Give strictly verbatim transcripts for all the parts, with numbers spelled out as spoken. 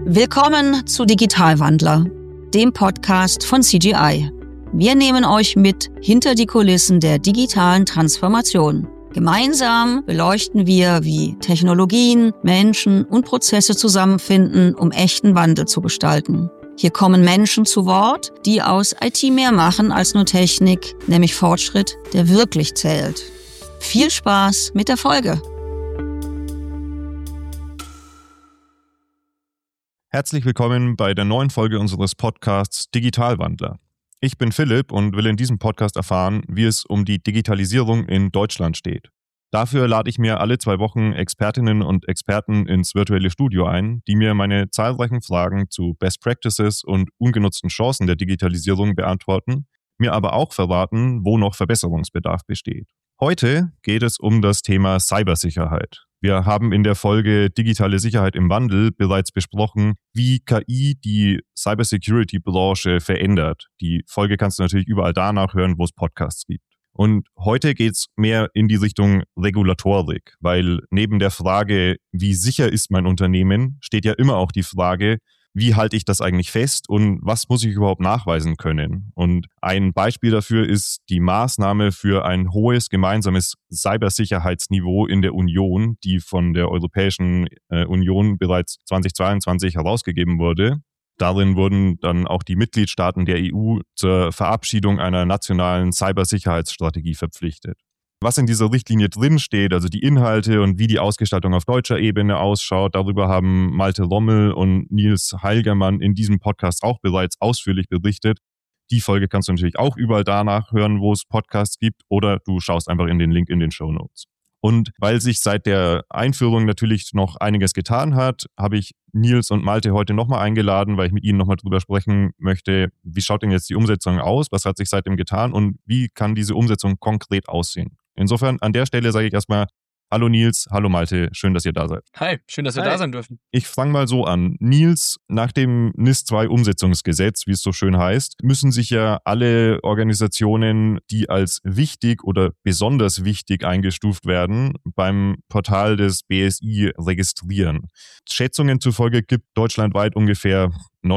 Willkommen zu Digitalwandler, dem Podcast von C G I. Wir nehmen euch mit hinter die Kulissen der digitalen Transformation. Gemeinsam beleuchten wir, wie Technologien, Menschen und Prozesse zusammenfinden, um echten Wandel zu gestalten. Hier kommen Menschen zu Wort, die aus I T mehr machen als nur Technik, nämlich Fortschritt, der wirklich zählt. Viel Spaß mit der Folge! Herzlich willkommen bei der neuen Folge unseres Podcasts Digitalwandler. Ich bin Philipp und will in diesem Podcast erfahren, wie es um die Digitalisierung in Deutschland steht. Dafür lade ich mir alle zwei Wochen Expertinnen und Experten ins virtuelle Studio ein, die mir meine zahlreichen Fragen zu Best Practices und ungenutzten Chancen der Digitalisierung beantworten, mir aber auch verraten, wo noch Verbesserungsbedarf besteht. Heute geht es um das Thema Cybersicherheit. Wir haben in der Folge Digitale Sicherheit im Wandel bereits besprochen, wie K I die Cybersecurity-Branche verändert. Die Folge kannst du natürlich überall da nachhören, wo es Podcasts gibt. Und heute geht es mehr in die Richtung Regulatorik, weil neben der Frage, wie sicher ist mein Unternehmen, steht ja immer auch die Frage, wie halte ich das eigentlich fest und was muss ich überhaupt nachweisen können? Und ein Beispiel dafür ist die Maßnahme für ein hohes gemeinsames Cybersicherheitsniveau in der Union, die von der Europäischen Union bereits zweitausendzweiundzwanzig herausgegeben wurde. Darin wurden dann auch die Mitgliedstaaten der E U zur Verabschiedung einer nationalen Cybersicherheitsstrategie verpflichtet. Was in dieser Richtlinie drinsteht, also die Inhalte und wie die Ausgestaltung auf deutscher Ebene ausschaut, darüber haben Malte Rommel und Nils Heilgermann in diesem Podcast auch bereits ausführlich berichtet. Die Folge kannst du natürlich auch überall danach hören, wo es Podcasts gibt, oder du schaust einfach in den Link in den Shownotes. Und weil sich seit der Einführung natürlich noch einiges getan hat, habe ich Nils und Malte heute nochmal eingeladen, weil ich mit ihnen nochmal drüber sprechen möchte, wie schaut denn jetzt die Umsetzung aus, was hat sich seitdem getan und wie kann diese Umsetzung konkret aussehen. Insofern an der Stelle sage ich erstmal hallo Nils, hallo Malte, schön, dass ihr da seid. Hi, schön, dass wir Hi. da sein dürfen. Ich fange mal so an. Nils, nach dem N I S zwei Umsetzungsgesetz, wie es so schön heißt, müssen sich ja alle Organisationen, die als wichtig oder besonders wichtig eingestuft werden, beim Portal des B S I registrieren. Schätzungen zufolge gibt deutschlandweit ungefähr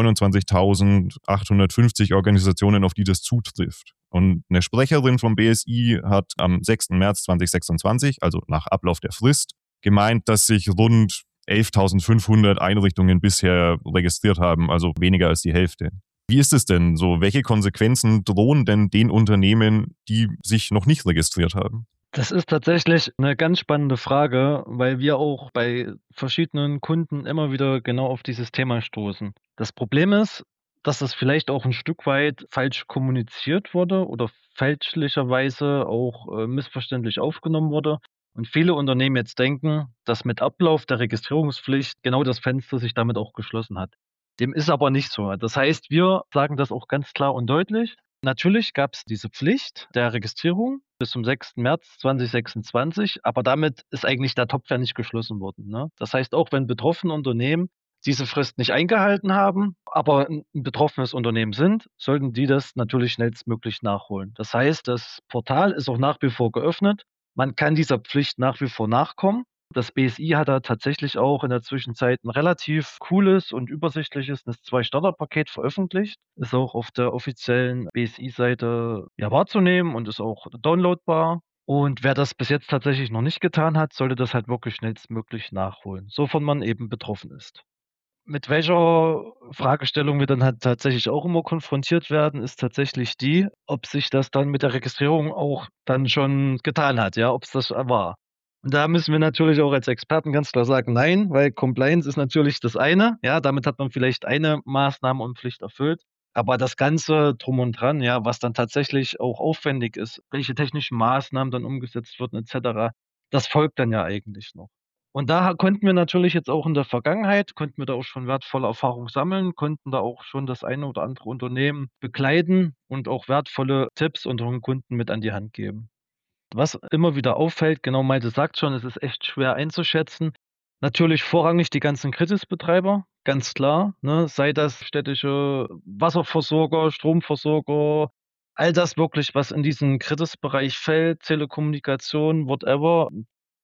neunundzwanzigtausendachthundertfünfzig Organisationen, auf die das zutrifft. Und eine Sprecherin vom B S I hat am sechsten März zweitausendsechsundzwanzig, also nach Ablauf der Frist, gemeint, dass sich rund elftausendfünfhundert Einrichtungen bisher registriert haben, also weniger als die Hälfte. Wie ist es denn so? Welche Konsequenzen drohen denn den Unternehmen, die sich noch nicht registriert haben? Das ist tatsächlich eine ganz spannende Frage, weil wir auch bei verschiedenen Kunden immer wieder genau auf dieses Thema stoßen. Das Problem ist, dass das vielleicht auch ein Stück weit falsch kommuniziert wurde oder fälschlicherweise auch äh, missverständlich aufgenommen wurde. Und viele Unternehmen jetzt denken, dass mit Ablauf der Registrierungspflicht genau das Fenster sich damit auch geschlossen hat. Dem ist aber nicht so. Das heißt, wir sagen das auch ganz klar und deutlich. Natürlich gab es diese Pflicht der Registrierung bis zum sechsten März zweitausendsechsundzwanzig, aber damit ist eigentlich der Topf ja nicht geschlossen worden. Ne? Das heißt, auch wenn betroffene Unternehmen diese Frist nicht eingehalten haben, aber ein betroffenes Unternehmen sind, sollten die das natürlich schnellstmöglich nachholen. Das heißt, das Portal ist auch nach wie vor geöffnet. Man kann dieser Pflicht nach wie vor nachkommen. Das B S I hat da tatsächlich auch in der Zwischenzeit ein relativ cooles und übersichtliches N I S zwei Starterpaket veröffentlicht. Ist auch auf der offiziellen B S I-Seite ja, wahrzunehmen und ist auch downloadbar. Und wer das bis jetzt tatsächlich noch nicht getan hat, sollte das halt wirklich schnellstmöglich nachholen, sofern man eben betroffen ist. Mit welcher Fragestellung wir dann halt tatsächlich auch immer konfrontiert werden, ist tatsächlich die, ob sich das dann mit der Registrierung auch dann schon getan hat, ja, ob es das war. Und da müssen wir natürlich auch als Experten ganz klar sagen, nein, weil Compliance ist natürlich das eine, ja, damit hat man vielleicht eine Maßnahme und Pflicht erfüllt, aber das Ganze drum und dran, ja, was dann tatsächlich auch aufwendig ist, welche technischen Maßnahmen dann umgesetzt wurden et cetera, das folgt dann ja eigentlich noch. Und da konnten wir natürlich jetzt auch in der Vergangenheit, konnten wir da auch schon wertvolle Erfahrung sammeln, konnten da auch schon das eine oder andere Unternehmen begleiten und auch wertvolle Tipps unseren Kunden mit an die Hand geben. Was immer wieder auffällt, genau Malte sagt schon, es ist echt schwer einzuschätzen. Natürlich vorrangig die ganzen Kritisbetreiber, ganz klar, ne? Sei das städtische Wasserversorger, Stromversorger, all das wirklich, was in diesen Kritisbereich fällt, Telekommunikation, whatever.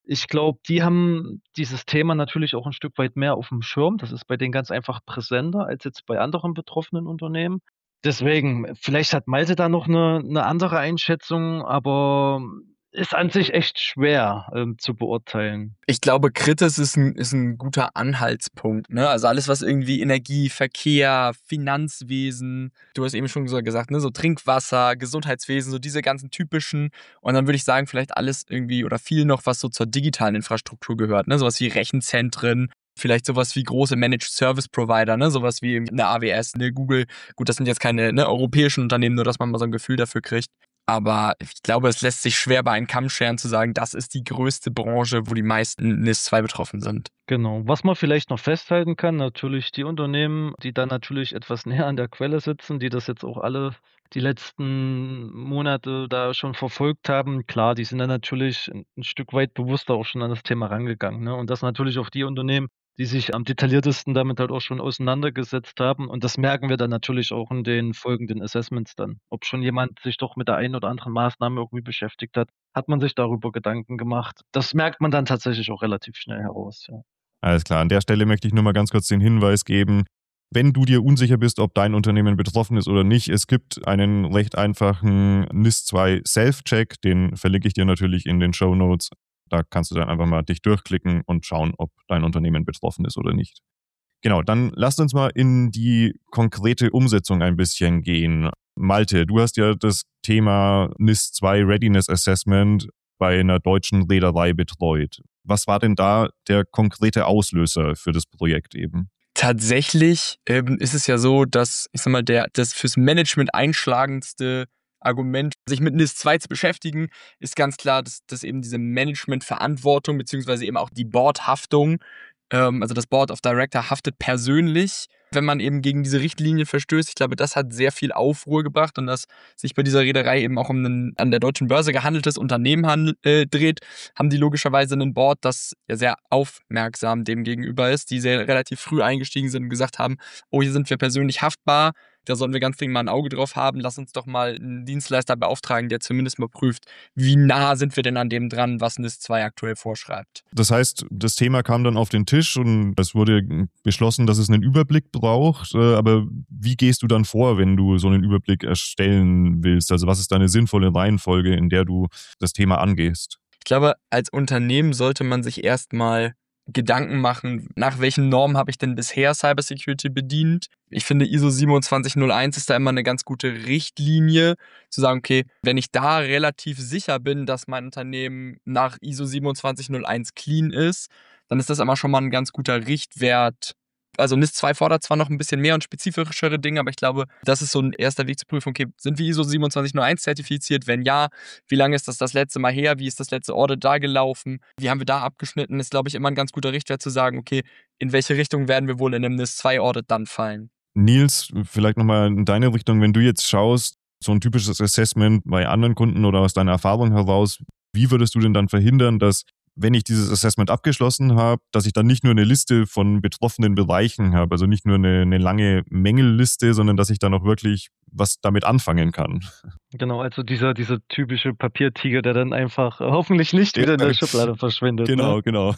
Ich glaube, die haben dieses Thema natürlich auch ein Stück weit mehr auf dem Schirm. Das ist bei denen ganz einfach präsenter als jetzt bei anderen betroffenen Unternehmen. Deswegen, vielleicht hat Malte da noch eine 'ne andere Einschätzung, aber ist an sich echt schwer, ähm, zu beurteilen. Ich glaube, Kritis ist ein ist 'n guter Anhaltspunkt, ne? Also, alles, was irgendwie Energie, Verkehr, Finanzwesen, du hast eben schon so gesagt, ne, so Trinkwasser, Gesundheitswesen, so diese ganzen typischen, und dann würde ich sagen, vielleicht alles irgendwie oder viel noch, was so zur digitalen Infrastruktur gehört, ne? So was wie Rechenzentren, vielleicht so was wie große Managed Service Provider, ne? So was wie 'ne A W S, 'ne Google. Gut, das sind jetzt keine, ne, europäischen Unternehmen, nur dass man mal so ein Gefühl dafür kriegt. Aber ich glaube, es lässt sich schwer bei einem Kamm scheren zu sagen, das ist die größte Branche, wo die meisten N I S zwei betroffen sind. Genau. Was man vielleicht noch festhalten kann, natürlich die Unternehmen, die da natürlich etwas näher an der Quelle sitzen, die das jetzt auch alle die letzten Monate da schon verfolgt haben. Klar, die sind dann natürlich 'n 'n Stück weit bewusster auch schon an das Thema rangegangen, ne? Und das natürlich auch die Unternehmen, die sich am detailliertesten damit halt auch schon auseinandergesetzt haben. Und das merken wir dann natürlich auch in den folgenden Assessments dann. Ob schon jemand sich doch mit der einen oder anderen Maßnahme irgendwie beschäftigt hat, hat man sich darüber Gedanken gemacht. Das merkt man dann tatsächlich auch relativ schnell heraus, ja. Alles klar, an der Stelle möchte ich nur mal ganz kurz den Hinweis geben, wenn du dir unsicher bist, ob dein Unternehmen betroffen ist oder nicht, es gibt einen recht einfachen N I S zwei Self-Check, den verlinke ich dir natürlich in den Shownotes. Da kannst du dann einfach mal dich durchklicken und schauen, ob dein Unternehmen betroffen ist oder nicht. Genau, dann lasst uns mal in die konkrete Umsetzung ein bisschen gehen. Malte, du hast ja das Thema N I S zwei Readiness Assessment bei einer deutschen Reederei betreut. Was war denn da der konkrete Auslöser für das Projekt eben? Tatsächlich ähm, ist es ja so, dass, ich sag mal, der, das fürs Management einschlagendste Argument, sich mit N I S zwei zu beschäftigen, ist ganz klar, dass, dass eben diese Managementverantwortung beziehungsweise eben auch die Boardhaftung, ähm, also das Board of Director haftet persönlich, wenn man eben gegen diese Richtlinie verstößt. Ich glaube, das hat sehr viel Aufruhr gebracht, und dass sich bei dieser Reederei eben auch um ein an der deutschen Börse gehandeltes Unternehmen handel, äh, dreht, haben die logischerweise ein Board, das ja sehr aufmerksam dem gegenüber ist, die sehr relativ früh eingestiegen sind und gesagt haben, oh, hier sind wir persönlich haftbar, da sollten wir ganz dringend mal ein Auge drauf haben, lass uns doch mal einen Dienstleister beauftragen, der zumindest mal prüft, wie nah sind wir denn an dem dran, was N I S zwei aktuell vorschreibt. Das heißt, das Thema kam dann auf den Tisch und es wurde beschlossen, dass es einen Überblick braucht. Aber wie gehst du dann vor, wenn du so einen Überblick erstellen willst? Also was ist deine sinnvolle Reihenfolge, in der du das Thema angehst? Ich glaube, als Unternehmen sollte man sich erstmal Gedanken machen, nach welchen Normen habe ich denn bisher Cybersecurity bedient. Ich finde, I S O siebenundzwanzig null eins ist da immer eine ganz gute Richtlinie, zu sagen, okay, wenn ich da relativ sicher bin, dass mein Unternehmen nach I S O siebenundzwanzig null eins clean ist, dann ist das immer schon mal ein ganz guter Richtwert. Also N I S zwei fordert zwar noch ein bisschen mehr und spezifischere Dinge, aber ich glaube, das ist so ein erster Weg zur Prüfung. Okay, sind wir I S O siebenundzwanzig null eins zertifiziert? Wenn ja, wie lange ist das das letzte Mal her? Wie ist das letzte Audit da gelaufen? Wie haben wir da abgeschnitten? Ist, glaube ich, immer ein ganz guter Richtwert zu sagen, okay, in welche Richtung werden wir wohl in einem N I S zwei Audit dann fallen? Nils, vielleicht nochmal in deine Richtung, wenn du jetzt schaust, so ein typisches Assessment bei anderen Kunden oder aus deiner Erfahrung heraus, wie würdest du denn dann verhindern, dass, wenn ich dieses Assessment abgeschlossen habe, dass ich dann nicht nur eine Liste von betroffenen Bereichen habe, also nicht nur eine, eine lange Mängelliste, sondern dass ich dann auch wirklich was damit anfangen kann. Genau, also dieser dieser typische Papiertiger, der dann einfach äh, hoffentlich nicht wieder in der Schublade verschwindet, Genau, ne? genau.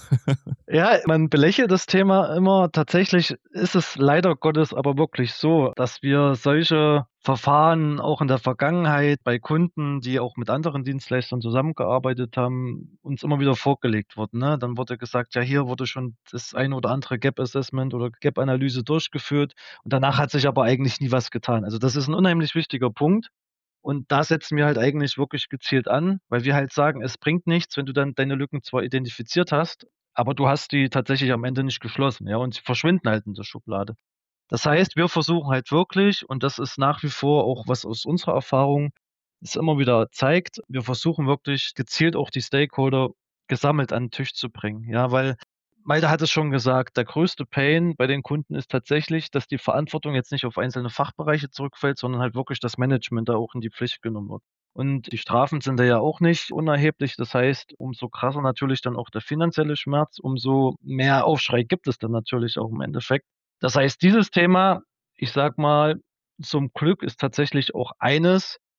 Ja, man belächelt das Thema immer. Tatsächlich ist es leider Gottes aber wirklich so, dass wir solche Verfahren auch in der Vergangenheit bei Kunden, die auch mit anderen Dienstleistern zusammengearbeitet haben, uns immer wieder vorgelegt wurden, ne? Dann wurde gesagt: „Ja, hier wurde schon das ein oder andere Gap-Assessment oder Gap-Analyse durchgeführt und danach hat sich aber eigentlich nie was getan." Also, das ist ein unheimlich wichtiger Punkt. Und da setzen wir halt eigentlich wirklich gezielt an, weil wir halt sagen, es bringt nichts, wenn du dann deine Lücken zwar identifiziert hast, aber du hast die tatsächlich am Ende nicht geschlossen, ja, und sie verschwinden halt in der Schublade. Das heißt, wir versuchen halt wirklich, und das ist nach wie vor auch was aus unserer Erfahrung es immer wieder zeigt, wir versuchen wirklich gezielt auch die Stakeholder gesammelt an den Tisch zu bringen, ja, weil Malte hat es schon gesagt, der größte Pain bei den Kunden ist tatsächlich, dass die Verantwortung jetzt nicht auf einzelne Fachbereiche zurückfällt, sondern halt wirklich das Management da auch in die Pflicht genommen wird. Und die Strafen sind da ja auch nicht unerheblich. Das heißt, umso krasser natürlich dann auch der finanzielle Schmerz, umso mehr Aufschrei gibt es dann natürlich auch im Endeffekt. Das heißt, dieses Thema, ich sag mal, zum Glück ist tatsächlich auch eines,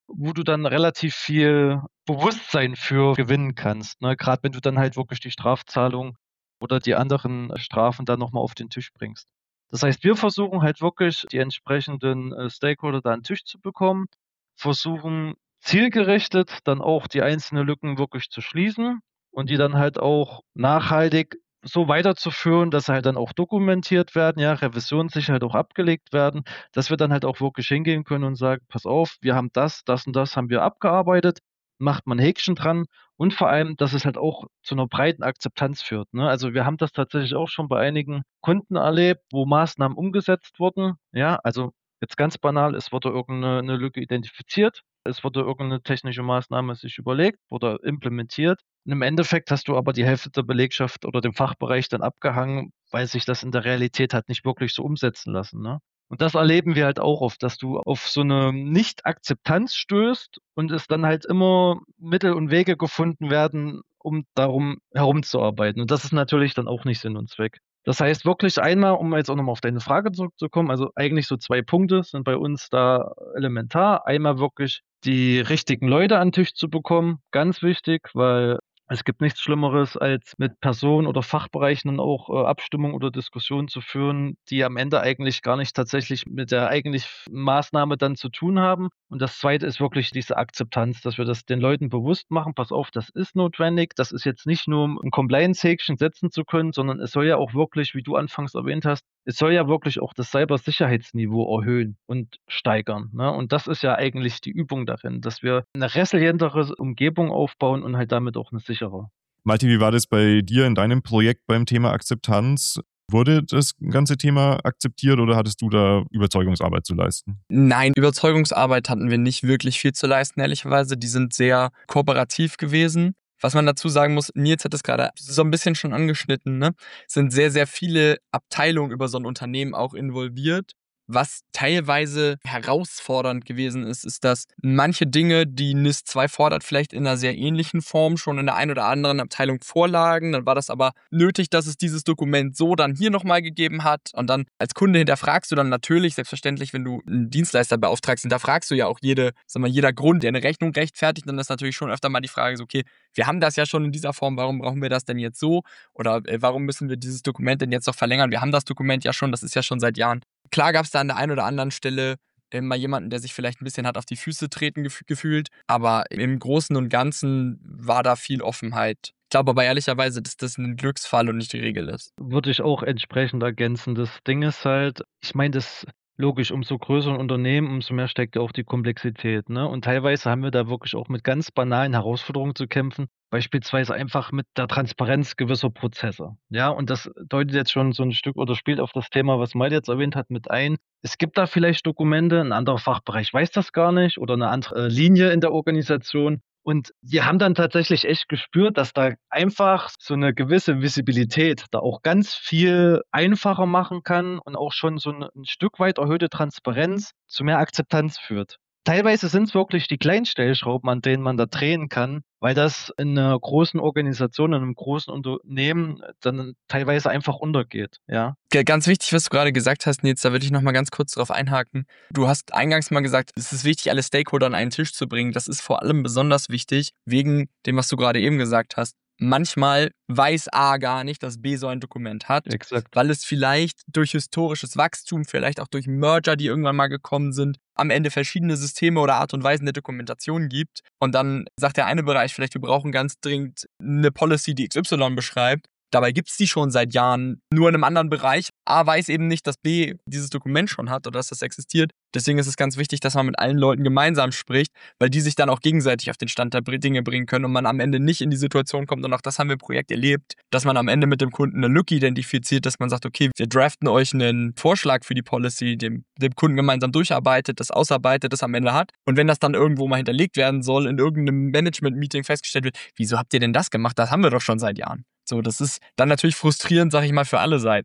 wo du dann relativ viel Bewusstsein für gewinnen kannst, ne? Gerade wenn du dann halt wirklich die Strafzahlung oder die anderen Strafen dann nochmal auf den Tisch bringst. Das heißt, wir versuchen halt wirklich, die entsprechenden äh, Stakeholder da an den Tisch zu bekommen, versuchen zielgerichtet dann auch die einzelnen Lücken wirklich zu schließen und die dann halt auch nachhaltig so weiterzuführen, dass sie halt dann auch dokumentiert werden, ja, revisionssicher halt auch abgelegt werden, dass wir dann halt auch wirklich hingehen können und sagen: „Pass auf, wir haben das, das und das haben wir abgearbeitet.“ Macht man 'n Häkchen dran und vor allem, dass es halt auch zu 'ner breiten Akzeptanz führt, ne? Also, wir haben das tatsächlich auch schon bei einigen Kunden erlebt, wo Maßnahmen umgesetzt wurden, ja? Also, jetzt ganz banal, es wurde irgend 'ne 'ne Lücke identifiziert, es wurde irgend 'ne technische Maßnahme sich überlegt oder implementiert. Und im Endeffekt hast du aber die Hälfte der Belegschaft oder dem Fachbereich dann abgehangen, weil sich das in der Realität hat nicht wirklich so umsetzen lassen, ne? Und das erleben wir halt auch oft, dass du auf so 'ne Nicht-Akzeptanz stößt und es dann halt immer Mittel und Wege gefunden werden, um darum herumzuarbeiten. Und das ist natürlich dann auch nicht Sinn und Zweck. Das heißt wirklich einmal, um jetzt auch noch mal auf deine Frage zurückzukommen, also eigentlich so zwei Punkte sind bei uns da elementar. Einmal wirklich die richtigen Leute an 'n Tisch zu bekommen, ganz wichtig, weil es gibt nichts Schlimmeres, als mit Personen oder Fachbereichen dann auch, äh, Abstimmungen oder Diskussionen zu führen, die am Ende eigentlich gar nicht tatsächlich mit der eigentlich Maßnahme dann zu tun haben. Und das Zweite ist wirklich diese Akzeptanz, dass wir das den Leuten bewusst machen: „Pass auf, das ist notwendig. Das ist jetzt nicht nur, um 'n Compliance-Häkchen setzen zu können, sondern es soll ja auch wirklich, wie du anfangs erwähnt hast es soll ja wirklich auch das Cybersicherheitsniveau erhöhen und steigern“, ne? Und das ist ja eigentlich die Übung darin, dass wir 'ne resilientere Umgebung aufbauen und halt damit auch 'ne sichere. Malte, wie war das bei dir in deinem Projekt beim Thema Akzeptanz? Wurde das ganze Thema akzeptiert oder hattest du da Überzeugungsarbeit zu leisten? Nein, Überzeugungsarbeit hatten wir nicht wirklich viel zu leisten, ehrlicherweise. Die sind sehr kooperativ gewesen. Was man dazu sagen muss, Nils hat es gerade so ein bisschen schon angeschnitten, ne? Es sind sehr, sehr viele Abteilungen über so ein Unternehmen auch involviert. Was teilweise herausfordernd gewesen ist, ist, dass manche Dinge, die N I S zwei fordert, vielleicht in einer sehr ähnlichen Form schon in der einen oder anderen Abteilung vorlagen. Dann war das aber nötig, dass es dieses Dokument so dann hier nochmal gegeben hat. Und dann als Kunde hinterfragst du dann natürlich, selbstverständlich, wenn du einen Dienstleister beauftragst, hinterfragst du ja auch jede, sag mal, jeder Grund, der eine Rechnung rechtfertigt. Dann ist natürlich schon öfter mal die Frage so, okay, wir haben das ja schon in dieser Form, warum brauchen wir das denn jetzt so? Oder äh, warum müssen wir dieses Dokument denn jetzt noch verlängern? Wir haben das Dokument ja schon, das ist ja schon seit Jahren. Klar gab es da an der einen oder anderen Stelle äh, mal jemanden, der sich vielleicht ein bisschen hat auf die Füße treten gef- gefühlt, aber im Großen und Ganzen war da viel Offenheit. Ich glaube aber ehrlicherweise, dass das ein Glücksfall und nicht die Regel ist. Würde ich auch entsprechend ergänzen. Das Ding ist halt, ich meine, das logisch, umso größer ein Unternehmen, umso mehr steckt ja auch die Komplexität, ne? Und teilweise haben wir da wirklich auch mit ganz banalen Herausforderungen zu kämpfen, beispielsweise einfach mit der Transparenz gewisser Prozesse. Ja, und das deutet jetzt schon so ein Stück oder spielt auf das Thema, was Malte jetzt erwähnt hat, mit ein. Es gibt da vielleicht Dokumente, ein anderer Fachbereich weiß das gar nicht oder eine andere äh, Linie in der Organisation. Und wir haben dann tatsächlich echt gespürt, dass da einfach so eine gewisse Visibilität da auch ganz viel einfacher machen kann und auch schon so 'n 'n Stück weit erhöhte Transparenz zu mehr Akzeptanz führt. Teilweise sind's wirklich die kleinen Stellschrauben, an denen man da drehen kann, weil das in 'ner großen Organisation, in 'nem großen Unternehmen dann teilweise einfach untergeht, ja. G- Ganz wichtig, was du gerade gesagt hast, Nils, da würde ich noch mal ganz kurz drauf einhaken. Du hast eingangs mal gesagt, es ist wichtig, alle Stakeholder an einen Tisch zu bringen. Das ist vor allem besonders wichtig, wegen dem, was du gerade eben gesagt hast. Manchmal weiß A gar nicht, dass B so ein Dokument hat, Exakt. weil es vielleicht durch historisches Wachstum, vielleicht auch durch Merger, die irgendwann mal gekommen sind, am Ende verschiedene Systeme oder Art und Weisen der Dokumentation gibt. Und dann sagt der eine Bereich vielleicht, wir brauchen ganz dringend eine Policy, die X Y beschreibt. Dabei gibt es die schon seit Jahren, nur in einem anderen Bereich. A weiß eben nicht, dass B dieses Dokument schon hat oder dass das existiert. Deswegen ist es ganz wichtig, dass man mit allen Leuten gemeinsam spricht, weil die sich dann auch gegenseitig auf den Stand der Dinge bringen können und man am Ende nicht in die Situation kommt, und auch das haben wir im Projekt erlebt, dass man am Ende mit dem Kunden eine Lücke identifiziert, dass man sagt, okay, wir draften euch einen Vorschlag für die Policy, dem, dem Kunden gemeinsam durcharbeitet, das ausarbeitet, das am Ende hat. Und wenn das dann irgendwo mal hinterlegt werden soll, in irgendeinem Management-Meeting festgestellt wird, wieso habt ihr denn das gemacht? Das haben wir doch schon seit Jahren. So, das ist dann natürlich frustrierend, sag ich mal, für alle Seiten.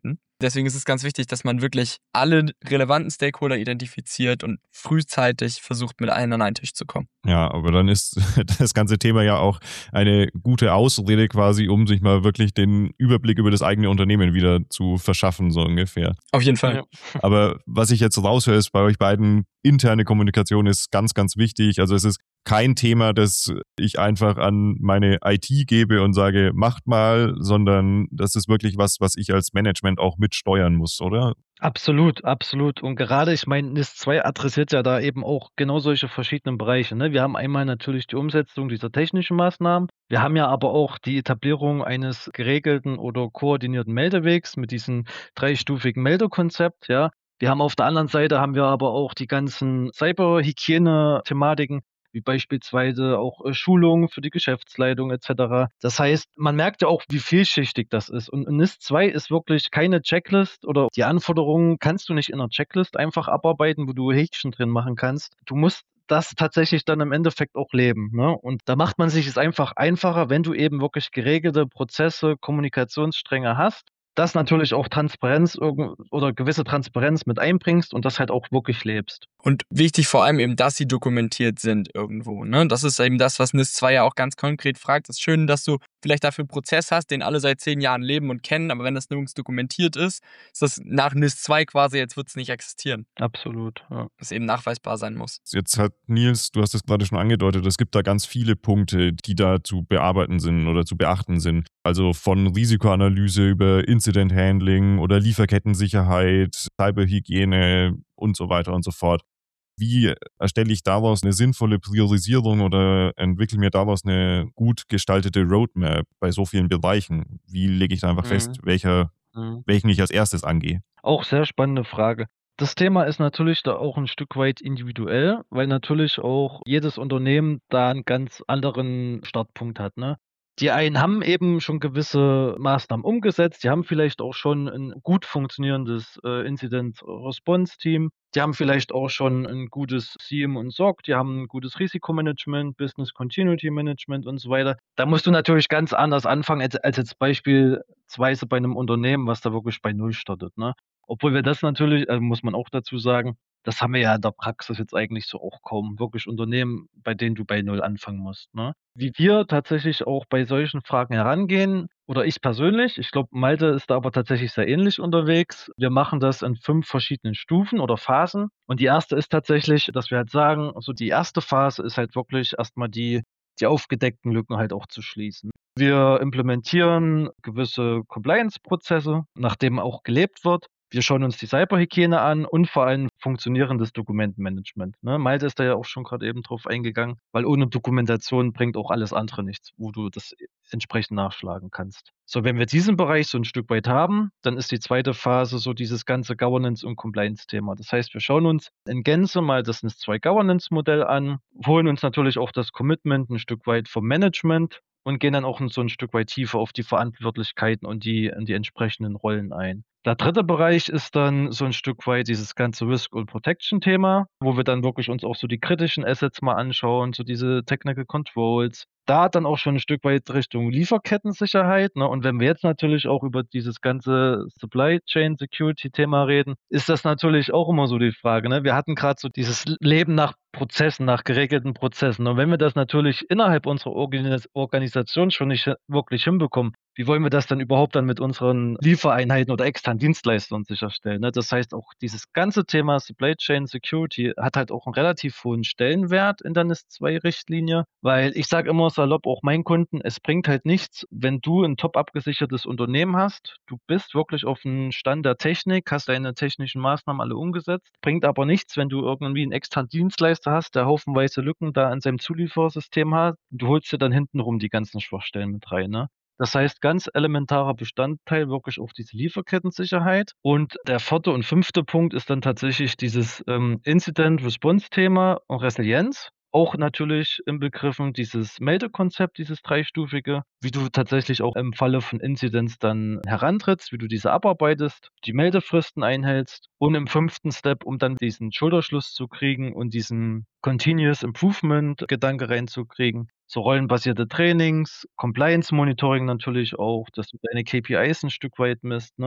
Deswegen ist es ganz wichtig, dass man wirklich alle relevanten Stakeholder identifiziert und frühzeitig versucht, mit allen an einen Tisch zu kommen. Ja, aber dann ist das ganze Thema ja auch eine gute Ausrede quasi, um sich mal wirklich den Überblick über das eigene Unternehmen wieder zu verschaffen, so ungefähr. Auf jeden Fall. Ja. Aber was ich jetzt raushöre, ist bei euch beiden, interne Kommunikation ist ganz, ganz wichtig. Also es ist kein Thema, das ich einfach an meine I T gebe und sage, macht mal, sondern das ist wirklich was, was ich als Management auch mitsteuern muss, oder? Absolut, absolut. Und gerade, ich meine, N I S zwei adressiert ja da eben auch genau solche verschiedenen Bereiche. Ne? Wir haben einmal natürlich die Umsetzung dieser technischen Maßnahmen. Wir haben ja aber auch die Etablierung eines geregelten oder koordinierten Meldewegs mit diesem dreistufigen Meldekonzept. Ja. Wir haben auf der anderen Seite haben wir aber auch die ganzen Cyberhygiene-Thematiken, wie beispielsweise auch äh, Schulungen für die Geschäftsleitung et cetera. Das heißt, man merkt ja auch, wie vielschichtig das ist. Und N I S zwei ist wirklich keine Checklist oder die Anforderungen kannst du nicht in einer Checklist einfach abarbeiten, wo du Häkchen drin machen kannst. Du musst das tatsächlich dann im Endeffekt auch leben. Ne? Und da macht man sich es einfach einfacher, wenn du eben wirklich geregelte Prozesse, Kommunikationsstränge hast, das natürlich auch Transparenz irgend- oder gewisse Transparenz mit einbringst und das halt auch wirklich lebst. Und wichtig vor allem eben, dass sie dokumentiert sind irgendwo. Ne? Das ist eben das, was N I S zwei ja auch ganz konkret fragt. Es ist schön, dass du vielleicht dafür einen Prozess hast, den alle seit zehn Jahren leben und kennen, aber wenn das nirgends dokumentiert ist, ist das nach N I S zwei quasi, jetzt wird es nicht existieren. Absolut. Ja. Das eben nachweisbar sein muss. Jetzt hat Nils, du hast es gerade schon angedeutet, es gibt da ganz viele Punkte, die da zu bearbeiten sind oder zu beachten sind. Also von Risikoanalyse über Incident Handling oder Lieferkettensicherheit, Cyberhygiene und so weiter und so fort. Wie erstelle ich daraus eine sinnvolle Priorisierung oder entwickle mir daraus eine gut gestaltete Roadmap bei so vielen Bereichen? Wie lege ich da einfach Mhm. fest, welcher, Mhm. welchen ich als erstes angehe? Auch sehr spannende Frage. Das Thema ist natürlich da auch ein Stück weit individuell, weil natürlich auch jedes Unternehmen da einen ganz anderen Startpunkt hat, ne? Die einen haben eben schon gewisse Maßnahmen umgesetzt, die haben vielleicht auch schon ein gut funktionierendes, äh, Incident-Response-Team. Die haben vielleicht auch schon ein gutes S I E M und S O C, die haben ein gutes Risikomanagement, Business Continuity Management und so weiter. Da musst du natürlich ganz anders anfangen als als jetzt beispielsweise bei einem Unternehmen, was da wirklich bei Null startet, ne? Obwohl wir das natürlich äh, muss man auch dazu sagen, das haben wir ja in der Praxis jetzt eigentlich so auch kaum. Wirklich Unternehmen, bei denen du bei Null anfangen musst, ne? Wie wir tatsächlich auch bei solchen Fragen herangehen oder ich persönlich, ich glaube, Malte ist da aber tatsächlich sehr ähnlich unterwegs. Wir machen das in fünf verschiedenen Stufen oder Phasen. Und die erste ist tatsächlich, dass wir halt sagen, also die erste Phase ist halt wirklich erst mal die die aufgedeckten Lücken halt auch zu schließen. Wir implementieren gewisse Compliance-Prozesse, nach denen auch gelebt wird. Wir schauen uns die Cyberhygiene an und vor allem funktionierendes Dokumentenmanagement. Ne? Malte ist da ja auch schon gerade eben drauf eingegangen, weil ohne Dokumentation bringt auch alles andere nichts, wo du das entsprechend nachschlagen kannst. So, wenn wir diesen Bereich so ein Stück weit haben, dann ist die zweite Phase so dieses ganze Governance- und Compliance-Thema. Das heißt, wir schauen uns in Gänze mal das N I S zwei Governance-Modell an, holen uns natürlich auch das Commitment ein Stück weit vom Management und gehen dann auch so ein Stück weit tiefer auf die Verantwortlichkeiten und die in die entsprechenden Rollen ein. Der dritte Bereich ist dann so ein Stück weit dieses ganze Risk und Protection-Thema, wo wir dann wirklich uns auch so die kritischen Assets mal anschauen, so diese Technical Controls. Da dann auch schon ein Stück weit Richtung Lieferkettensicherheit, ne? Und wenn wir jetzt natürlich auch über dieses ganze Supply Chain Security Thema reden, ist das natürlich auch immer so die Frage, ne? Wir hatten gerade so dieses Leben nach Prozessen, nach geregelten Prozessen. Und wenn wir das natürlich innerhalb unserer Organis Organisation schon nicht hi- wirklich hinbekommen, wie wollen wir das dann überhaupt dann mit unseren Liefereinheiten oder externen Dienstleistern sicherstellen? Ne? Das heißt, auch dieses ganze Thema Supply Chain Security hat halt auch einen relativ hohen Stellenwert in der N I S zwei Richtlinie, weil ich sage immer salopp auch meinen Kunden, es bringt halt nichts, wenn du ein top abgesichertes Unternehmen hast, du bist wirklich auf dem Stand der Technik, hast deine technischen Maßnahmen alle umgesetzt, bringt aber nichts, wenn du irgendwie einen externen Dienstleister hast, der haufenweise Lücken da in seinem Zulieferersystem hat, du holst dir dann hintenrum die ganzen Schwachstellen mit rein, ne? Das heißt, ganz elementarer Bestandteil wirklich auf diese Lieferkettensicherheit. Und der vierte und fünfte Punkt ist dann tatsächlich dieses ähm, Incident-Response-Thema und Resilienz. Auch natürlich inbegriffen dieses Meldekonzept, dieses dreistufige, wie du tatsächlich auch im Falle von Incidents dann herantrittst, wie du diese abarbeitest, die Meldefristen einhältst und im fünften Step, um dann diesen Schulterschluss zu kriegen und diesen Continuous Improvement Gedanke reinzukriegen, so rollenbasierte Trainings, Compliance Monitoring natürlich auch, dass du deine K P Is ein Stück weit misst, ne?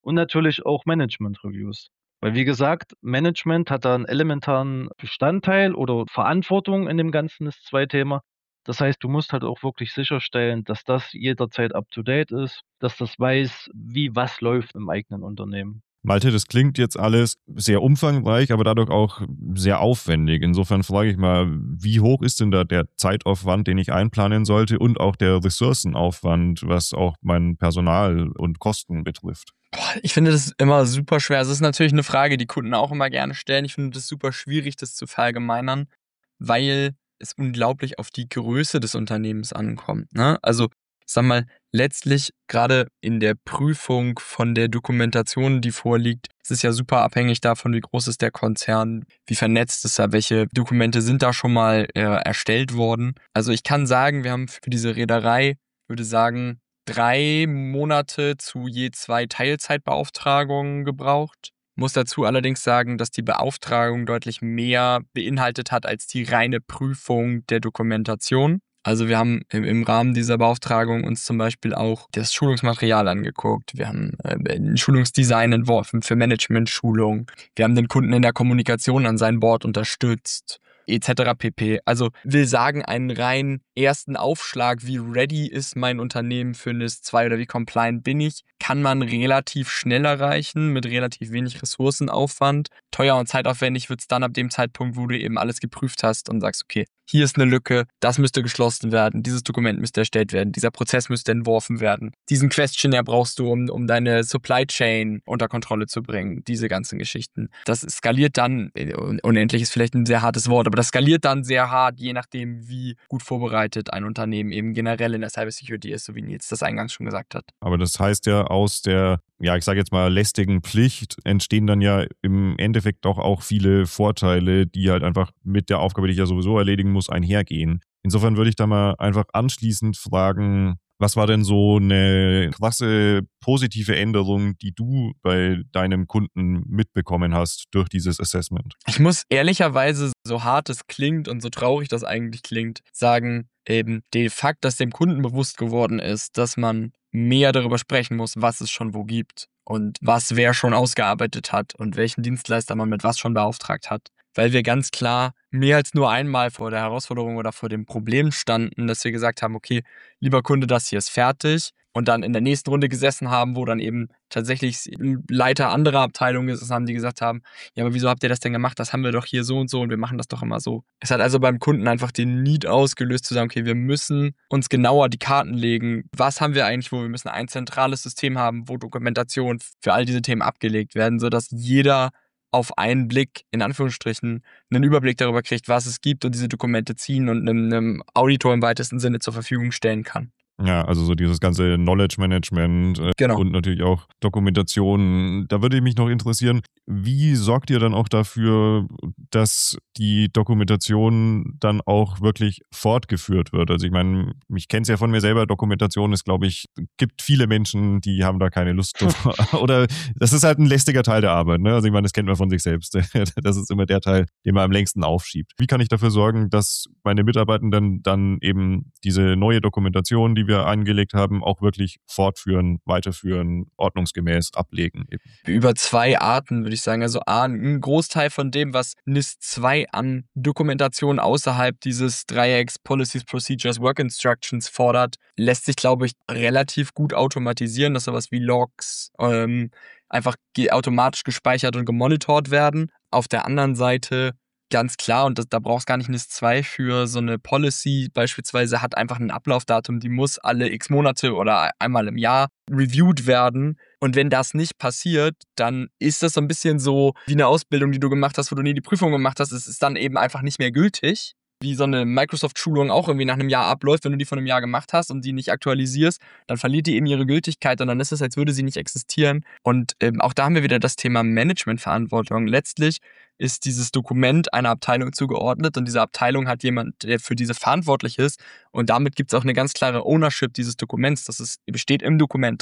und natürlich auch Management-Reviews. Weil wie gesagt, Management hat da einen elementaren Bestandteil oder Verantwortung in dem ganzen N I S zwei Thema. Das heißt, du musst halt auch wirklich sicherstellen, dass das jederzeit up-to-date ist, dass das weiß, wie was läuft im eigenen Unternehmen. Malte, das klingt jetzt alles sehr umfangreich, aber dadurch auch sehr aufwendig. Insofern frage ich mal, wie hoch ist denn da der Zeitaufwand, den ich einplanen sollte und auch der Ressourcenaufwand, was auch mein Personal und Kosten betrifft? Ich finde das immer super schwer. Es ist natürlich eine Frage, die Kunden auch immer gerne stellen. Ich finde das super schwierig, das zu verallgemeinern, weil es unglaublich auf die Größe des Unternehmens ankommt, ne? Also, ich sag mal, letztlich gerade in der Prüfung von der Dokumentation, die vorliegt, ist es ja super abhängig davon, wie groß ist der Konzern, wie vernetzt ist er, welche Dokumente sind da schon mal äh, erstellt worden. Also ich kann sagen, wir haben für diese Reederei, würde sagen, drei Monate zu je zwei Teilzeitbeauftragungen gebraucht. Muss dazu allerdings sagen, dass die Beauftragung deutlich mehr beinhaltet hat als die reine Prüfung der Dokumentation. Also wir haben im Rahmen dieser Beauftragung uns zum Beispiel auch das Schulungsmaterial angeguckt. Wir haben ein Schulungsdesign entworfen für Management-Schulung. Wir haben den Kunden in der Kommunikation an sein Board unterstützt, et cetera pp. Also will sagen, einen rein ersten Aufschlag, wie ready ist mein Unternehmen für N I S zwei oder wie compliant bin ich, kann man relativ schnell erreichen mit relativ wenig Ressourcenaufwand. Teuer und zeitaufwendig wird es dann ab dem Zeitpunkt, wo du eben alles geprüft hast und sagst, okay, hier ist eine Lücke, das müsste geschlossen werden, dieses Dokument müsste erstellt werden, dieser Prozess müsste entworfen werden. Diesen Questionnaire brauchst du, um, um deine Supply Chain unter Kontrolle zu bringen, diese ganzen Geschichten. Das skaliert dann, unendlich ist vielleicht ein sehr hartes Wort, aber das skaliert dann sehr hart, je nachdem, wie gut vorbereitet ein Unternehmen eben generell in der Cybersecurity ist, so wie Nils das eingangs schon gesagt hat. Aber das heißt ja, aus der, ja, ich sage jetzt mal, lästigen Pflicht entstehen dann ja im Endeffekt doch auch viele Vorteile, die halt einfach mit der Aufgabe, die ich ja sowieso erledigen muss, einhergehen. Insofern würde ich da mal einfach anschließend fragen, was war denn so eine krasse positive Änderung, die du bei deinem Kunden mitbekommen hast durch dieses Assessment? Ich muss ehrlicherweise, so hart es klingt und so traurig das eigentlich klingt, sagen, eben der Fakt, dass dem Kunden bewusst geworden ist, dass man mehr darüber sprechen muss, was es schon wo gibt und was wer schon ausgearbeitet hat und welchen Dienstleister man mit was schon beauftragt hat. Weil wir ganz klar mehr als nur einmal vor der Herausforderung oder vor dem Problem standen, dass wir gesagt haben, okay, lieber Kunde, das hier ist fertig. Und dann in der nächsten Runde gesessen haben, wo dann eben tatsächlich Leiter anderer Abteilungen gesessen haben, die gesagt haben, ja, aber wieso habt ihr das denn gemacht? Das haben wir doch hier so und so und wir machen das doch immer so. Es hat also beim Kunden einfach den Need ausgelöst, zu sagen, okay, wir müssen uns genauer die Karten legen. Was haben wir eigentlich, wo wir müssen ein zentrales System haben, wo Dokumentation für all diese Themen abgelegt werden, sodass jeder auf einen Blick, in Anführungsstrichen, einen Überblick darüber kriegt, was es gibt und diese Dokumente ziehen und einem, einem Auditor im weitesten Sinne zur Verfügung stellen kann. Ja, also so dieses ganze Knowledge Management äh, genau. und natürlich auch Dokumentation. Da würde mich noch interessieren, wie sorgt ihr dann auch dafür, dass die Dokumentation dann auch wirklich fortgeführt wird? Also ich meine, ich kenne es ja von mir selber, Dokumentation ist, glaube ich, gibt viele Menschen, die haben da keine Lust drauf. Oder das ist halt ein lästiger Teil der Arbeit, ne? Also ich meine, das kennt man von sich selbst. Das ist immer der Teil, den man am längsten aufschiebt. Wie kann ich dafür sorgen, dass meine Mitarbeitenden dann eben diese neue Dokumentation, die wir angelegt haben, auch wirklich fortführen, weiterführen, ordnungsgemäß ablegen? Eben. Über zwei Arten, würde ich sagen. Also A, ein Großteil von dem, was N I S zwei an Dokumentation außerhalb dieses Dreiecks Policies, Procedures, Work Instructions fordert, lässt sich, glaube ich, relativ gut automatisieren, dass sowas wie Logs ähm, einfach ge- automatisch gespeichert und gemonitort werden. Auf der anderen Seite ganz klar, und das, da brauchst du gar nicht N I S zwei für, so eine Policy beispielsweise hat einfach ein Ablaufdatum, die muss alle x Monate oder einmal im Jahr reviewed werden. Und wenn das nicht passiert, dann ist das so ein bisschen so wie eine Ausbildung, die du gemacht hast, wo du nie die Prüfung gemacht hast. Es ist dann eben einfach nicht mehr gültig. Wie so eine Microsoft-Schulung auch irgendwie nach einem Jahr abläuft, wenn du die von einem Jahr gemacht hast und die nicht aktualisierst, dann verliert die eben ihre Gültigkeit und dann ist es, als würde sie nicht existieren. Und ähm, auch da haben wir wieder das Thema Managementverantwortung. Letztlich ist dieses Dokument einer Abteilung zugeordnet und diese Abteilung hat jemand, der für diese verantwortlich ist und damit gibt es auch eine ganz klare Ownership dieses Dokuments. Das ist, besteht im Dokument drin.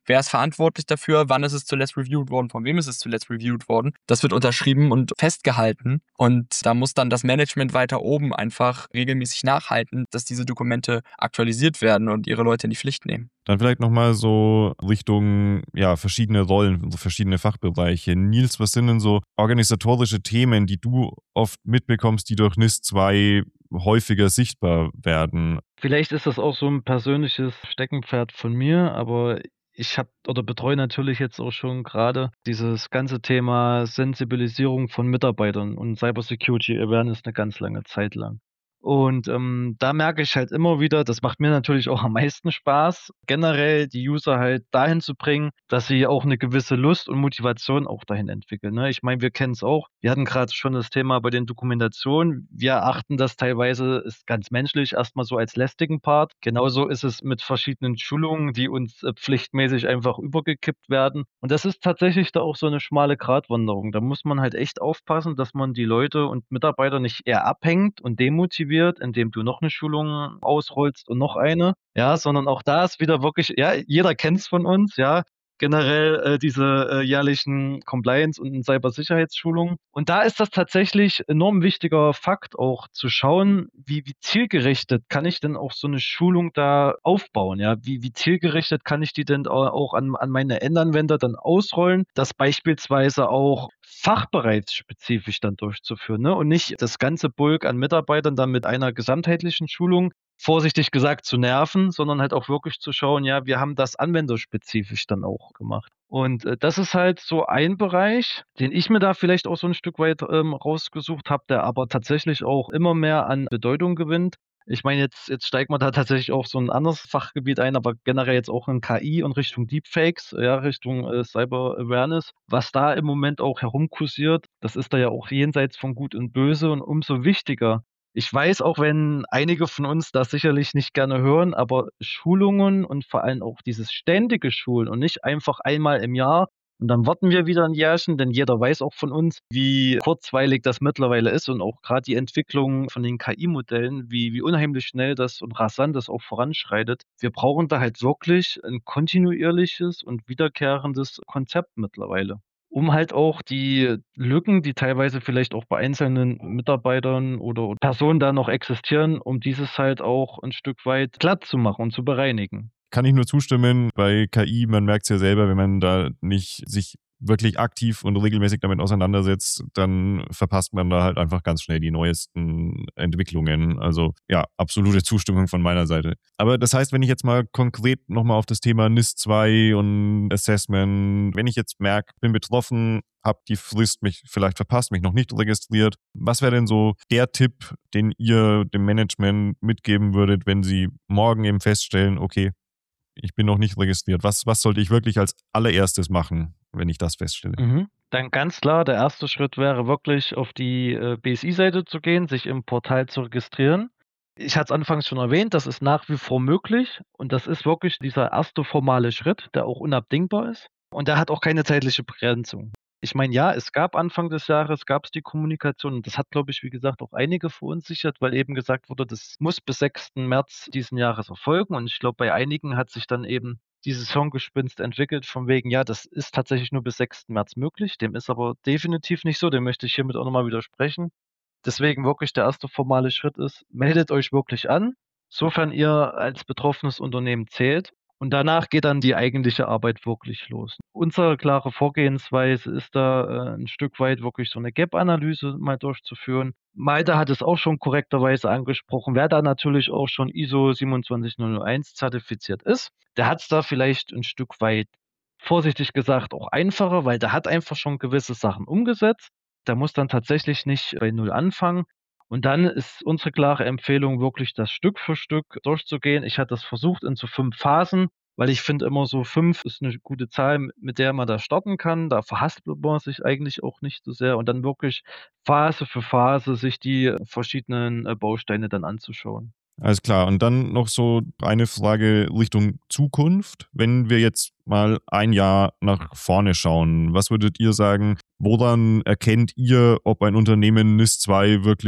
wer ist verantwortlich dafür, wann ist es zuletzt reviewed worden, von wem ist es zuletzt reviewed worden. Das wird unterschrieben und festgehalten und da muss dann das Management weiter oben einfach regelmäßig nachhalten, dass diese Dokumente aktualisiert werden und ihre Leute in die Pflicht nehmen. Dann vielleicht nochmal so Richtung, ja, verschiedene Rollen, so verschiedene Fachbereiche. Nils, was sind denn so organisatorische Themen, die du oft mitbekommst, die durch N I S zwei häufiger sichtbar werden? Vielleicht ist das auch so ein persönliches Steckenpferd von mir, aber ich habe oder betreue natürlich jetzt auch schon gerade dieses ganze Thema Sensibilisierung von Mitarbeitern und Cybersecurity Awareness eine ganz lange Zeit lang. Und ähm, da merke ich halt immer wieder, das macht mir natürlich auch am meisten Spaß, generell die User halt dahin zu bringen, dass sie auch eine gewisse Lust und Motivation auch dahin entwickeln. Ne? Ich meine, wir kennen es auch. Wir hatten gerade schon das Thema bei den Dokumentationen. Wir erachten das teilweise, ist ganz menschlich, erstmal so als lästigen Part. Genauso ist es mit verschiedenen Schulungen, die uns äh, pflichtmäßig einfach übergekippt werden. Und das ist tatsächlich da auch so eine schmale Gratwanderung. Da muss man halt echt aufpassen, dass man die Leute und Mitarbeiter nicht eher abhängt und demotiviert, indem du noch eine Schulung ausrollst und noch eine, ja, sondern auch da ist wieder wirklich, ja, jeder kennt es von uns, ja, generell äh, diese äh, jährlichen Compliance- und Cybersicherheitsschulungen. Und da ist das tatsächlich enorm wichtiger Fakt, auch zu schauen, wie, wie zielgerichtet kann ich denn auch so eine Schulung da aufbauen, ja, wie, wie zielgerichtet kann ich die denn auch an, an meine Endanwender dann ausrollen, dass beispielsweise auch fachbereichsspezifisch dann durchzuführen, ne? Und nicht das ganze Bulk an Mitarbeitern dann mit einer gesamtheitlichen Schulung, vorsichtig gesagt, zu nerven, sondern halt auch wirklich zu schauen, ja, wir haben das anwenderspezifisch dann auch gemacht. Und äh, das ist halt so ein Bereich, den ich mir da vielleicht auch so ein Stück weit ähm, rausgesucht habe, der aber tatsächlich auch immer mehr an Bedeutung gewinnt. Ich meine, jetzt, jetzt steigt man da tatsächlich auf so ein anderes Fachgebiet ein, aber generell jetzt auch in K I und Richtung Deepfakes, ja, Richtung äh, Cyber Awareness, was da im Moment auch herumkursiert, das ist da ja auch jenseits von Gut und Böse und umso wichtiger. Ich weiß, auch wenn einige von uns das sicherlich nicht gerne hören, aber Schulungen und vor allem auch dieses ständige Schulen und nicht einfach einmal im Jahr und dann warten wir wieder ein Jährchen, denn jeder weiß auch von uns, wie kurzweilig das mittlerweile ist und auch gerade die Entwicklung von den K I-Modellen, wie, wie unheimlich schnell das und rasant das auch voranschreitet. Wir brauchen da halt wirklich ein kontinuierliches und wiederkehrendes Konzept mittlerweile, um halt auch die Lücken, die teilweise vielleicht auch bei einzelnen Mitarbeitern oder Personen da noch existieren, um dieses halt auch ein Stück weit glatt zu machen und zu bereinigen. Kann ich nur zustimmen. Bei K I, man merkt es ja selber, wenn man da nicht sich wirklich aktiv und regelmäßig damit auseinandersetzt, dann verpasst man da halt einfach ganz schnell die neuesten Entwicklungen. Also ja, absolute Zustimmung von meiner Seite. Aber das heißt, wenn ich jetzt mal konkret nochmal auf das Thema N I S zwei und Assessment, wenn ich jetzt merke, bin betroffen, habe die Frist mich vielleicht verpasst, mich noch nicht registriert, was wäre denn so der Tipp, den ihr dem Management mitgeben würdet, wenn sie morgen eben feststellen, okay, ich bin noch nicht registriert. Was, was sollte ich wirklich als allererstes machen, wenn ich das feststelle? Mhm. Dann ganz klar, der erste Schritt wäre wirklich auf die äh, B S I-Seite zu gehen, sich im Portal zu registrieren. Ich hatte es anfangs schon erwähnt, das ist nach wie vor möglich und das ist wirklich dieser erste formale Schritt, der auch unabdingbar ist und der hat auch keine zeitliche Begrenzung. Ich meine, ja, es gab Anfang des Jahres, gab es die Kommunikation und das hat, glaube ich, wie gesagt, auch einige verunsichert, weil eben gesagt wurde, das muss bis sechsten März diesen Jahres erfolgen und ich glaube, bei einigen hat sich dann eben dieses Hirngespinst entwickelt, von wegen, ja, das ist tatsächlich nur bis sechsten März möglich. Dem ist aber definitiv nicht so, dem möchte ich hiermit auch nochmal widersprechen. Deswegen wirklich der erste formale Schritt ist, meldet euch wirklich an, sofern ihr als betroffenes Unternehmen zählt. Und danach geht dann die eigentliche Arbeit wirklich los. Unsere klare Vorgehensweise ist da äh, ein Stück weit wirklich so eine Gap-Analyse mal durchzuführen. Malte hat es auch schon korrekterweise angesprochen. Wer da natürlich auch schon I S O siebenundzwanzig null null eins zertifiziert ist, der hat es da vielleicht ein Stück weit, vorsichtig gesagt, auch einfacher, weil der hat einfach schon gewisse Sachen umgesetzt. Der muss dann tatsächlich nicht bei Null anfangen. Und dann ist unsere klare Empfehlung, wirklich das Stück für Stück durchzugehen. Ich hatte das versucht in so fünf Phasen, weil ich finde immer so fünf ist eine gute Zahl, mit der man da starten kann. Da verhaspelt man sich eigentlich auch nicht so sehr und dann wirklich Phase für Phase sich die verschiedenen äh, Bausteine dann anzuschauen. Alles klar. Und dann noch so eine Frage Richtung Zukunft. Wenn wir jetzt mal ein Jahr nach vorne schauen, was würdet ihr sagen, woran erkennt ihr, ob ein Unternehmen N I S zwei wirklich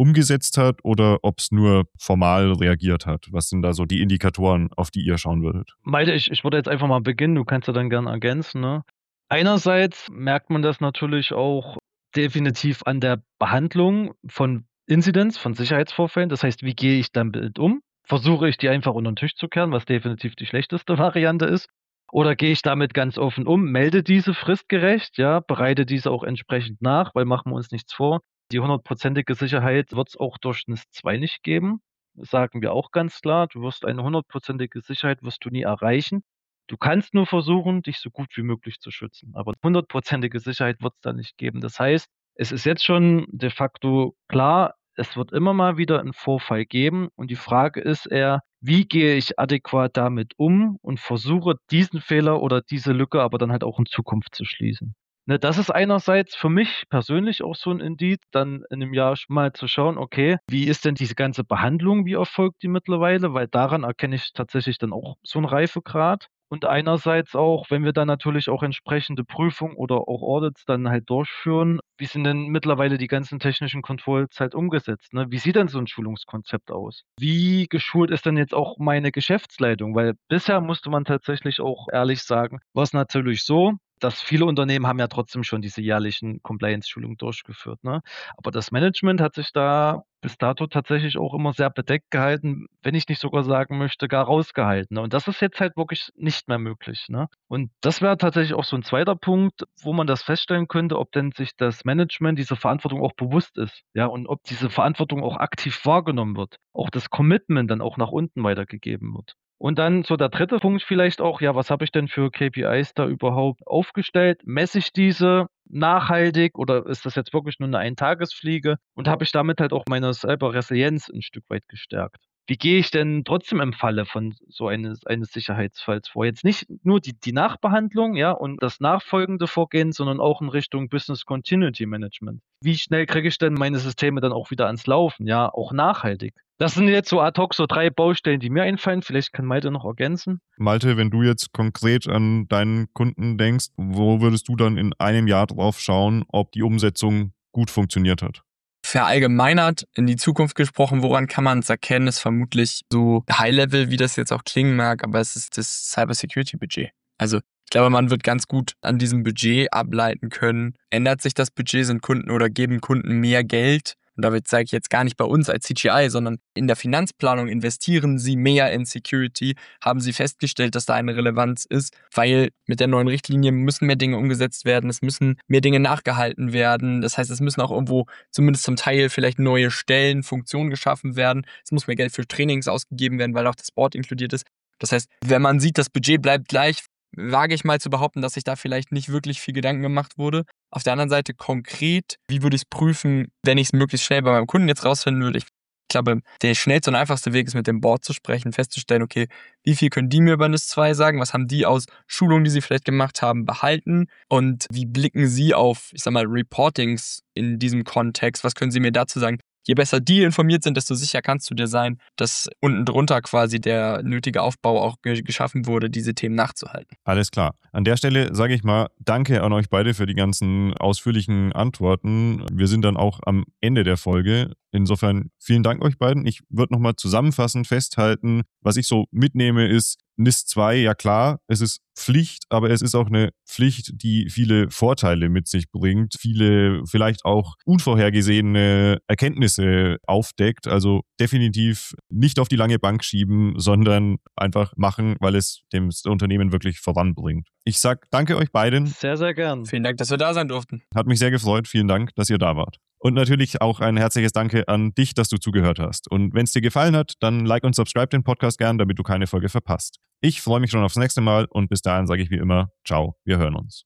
umgesetzt hat oder ob es nur formal reagiert hat. Was sind da so die Indikatoren, auf die ihr schauen würdet? Malte, ich, ich würde jetzt einfach mal beginnen, du kannst ja dann gerne ergänzen. Ne? Einerseits merkt man das natürlich auch definitiv an der Behandlung von Incidents, von Sicherheitsvorfällen. Das heißt, wie gehe ich damit um? Versuche ich die einfach unter den Tisch zu kehren, was definitiv die schlechteste Variante ist? Oder gehe ich damit ganz offen um, melde diese fristgerecht, ja, bereite diese auch entsprechend nach, weil machen wir uns nichts vor. Die hundertprozentige Sicherheit wird es auch durch N I S zwei nicht geben. Das sagen wir auch ganz klar. Du wirst eine hundertprozentige Sicherheit wirst du nie erreichen. Du kannst nur versuchen, dich so gut wie möglich zu schützen. Aber hundertprozentige Sicherheit wird es da nicht geben. Das heißt, es ist jetzt schon de facto klar, es wird immer mal wieder einen Vorfall geben. Und die Frage ist eher, wie gehe ich adäquat damit um und versuche diesen Fehler oder diese Lücke aber dann halt auch in Zukunft zu schließen. Ne, das ist einerseits für mich persönlich auch so ein Indiz, dann in einem Jahr mal zu schauen, okay, wie ist denn diese ganze Behandlung, wie erfolgt die mittlerweile? Weil daran erkenne ich tatsächlich dann auch so einen Reifegrad. Und einerseits auch, wenn wir dann natürlich auch entsprechende Prüfungen oder auch Audits dann halt durchführen, wie sind denn mittlerweile die ganzen technischen Controls halt umgesetzt? Ne? Wie sieht denn so ein Schulungskonzept aus? Wie geschult ist denn jetzt auch meine Geschäftsleitung? Weil bisher musste man tatsächlich auch ehrlich sagen, war es natürlich so, dass viele Unternehmen haben ja trotzdem schon diese jährlichen Compliance-Schulungen durchgeführt. Ne? Aber das Management hat sich da bis dato tatsächlich auch immer sehr bedeckt gehalten, wenn ich nicht sogar sagen möchte, gar rausgehalten. Ne? Und das ist jetzt halt wirklich nicht mehr möglich. Ne? Und das wäre tatsächlich auch so ein zweiter Punkt, wo man das feststellen könnte, ob denn sich das Management dieser Verantwortung auch bewusst ist. Ja, und ob diese Verantwortung auch aktiv wahrgenommen wird. Auch das Commitment dann auch nach unten weitergegeben wird. Und dann so der dritte Punkt vielleicht auch, ja, was habe ich denn für K P Is da überhaupt aufgestellt? Messe ich diese nachhaltig oder ist das jetzt wirklich nur eine Eintagesfliege? Und habe ich damit halt auch meine selber Resilienz ein Stück weit gestärkt? Wie gehe ich denn trotzdem im Falle von so eines, eines Sicherheitsfalls vor? Jetzt nicht nur die, die Nachbehandlung, ja, und das nachfolgende Vorgehen, sondern auch in Richtung Business Continuity Management. Wie schnell kriege ich denn meine Systeme dann auch wieder ans Laufen? Ja, auch nachhaltig. Das sind jetzt so ad hoc so drei Baustellen, die mir einfallen. Vielleicht kann Malte noch ergänzen. Malte, wenn du jetzt konkret an deinen Kunden denkst, wo würdest du dann in einem Jahr drauf schauen, ob die Umsetzung gut funktioniert hat? Verallgemeinert in die Zukunft gesprochen, woran kann man es erkennen, ist vermutlich so High-Level, wie das jetzt auch klingen mag, aber es ist das Cybersecurity-Budget. Also ich glaube, man wird ganz gut an diesem Budget ableiten können, ändert sich das Budget, sind Kunden oder geben Kunden mehr Geld? Und damit sage ich jetzt gar nicht bei uns als C G I, sondern in der Finanzplanung investieren sie mehr in Security, haben sie festgestellt, dass da eine Relevanz ist, weil mit der neuen Richtlinie müssen mehr Dinge umgesetzt werden, es müssen mehr Dinge nachgehalten werden. Das heißt, es müssen auch irgendwo zumindest zum Teil vielleicht neue Stellen, Funktionen geschaffen werden. Es muss mehr Geld für Trainings ausgegeben werden, weil auch das Board inkludiert ist. Das heißt, wenn man sieht, das Budget bleibt gleich, wage ich mal zu behaupten, dass sich da vielleicht nicht wirklich viel Gedanken gemacht wurde. Auf der anderen Seite konkret, wie würde ich es prüfen, wenn ich es möglichst schnell bei meinem Kunden jetzt rausfinden würde? Ich glaube, der schnellste und einfachste Weg ist, mit dem Board zu sprechen, festzustellen, okay, wie viel können die mir über N I S zwei sagen? Was haben die aus Schulungen, die sie vielleicht gemacht haben, behalten? Und wie blicken sie auf, ich sag mal, Reportings in diesem Kontext? Was können sie mir dazu sagen? Je besser die informiert sind, desto sicher kannst du dir sein, dass unten drunter quasi der nötige Aufbau auch ge- geschaffen wurde, diese Themen nachzuhalten. Alles klar. An der Stelle sage ich mal Danke an euch beide für die ganzen ausführlichen Antworten. Wir sind dann auch am Ende der Folge. Insofern vielen Dank euch beiden. Ich würde nochmal zusammenfassend festhalten, was ich so mitnehme ist, N I S zwei, ja klar, es ist Pflicht, aber es ist auch eine Pflicht, die viele Vorteile mit sich bringt, viele vielleicht auch unvorhergesehene Erkenntnisse aufdeckt. Also definitiv nicht auf die lange Bank schieben, sondern einfach machen, weil es dem Unternehmen wirklich voranbringt. Ich sag danke euch beiden. Sehr, sehr gern. Vielen Dank, dass wir da sein durften. Hat mich sehr gefreut. Vielen Dank, dass ihr da wart. Und natürlich auch ein herzliches Danke an dich, dass du zugehört hast. Und wenn es dir gefallen hat, dann like und subscribe den Podcast gern, damit du keine Folge verpasst. Ich freue mich schon aufs nächste Mal und bis dahin sage ich wie immer, ciao, wir hören uns.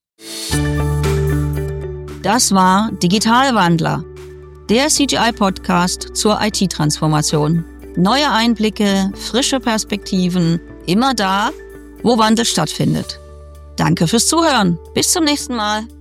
Das war Digitalwandler, der C G I-Podcast zur I T-Transformation. Neue Einblicke, frische Perspektiven, immer da, wo Wandel stattfindet. Danke fürs Zuhören. Bis zum nächsten Mal.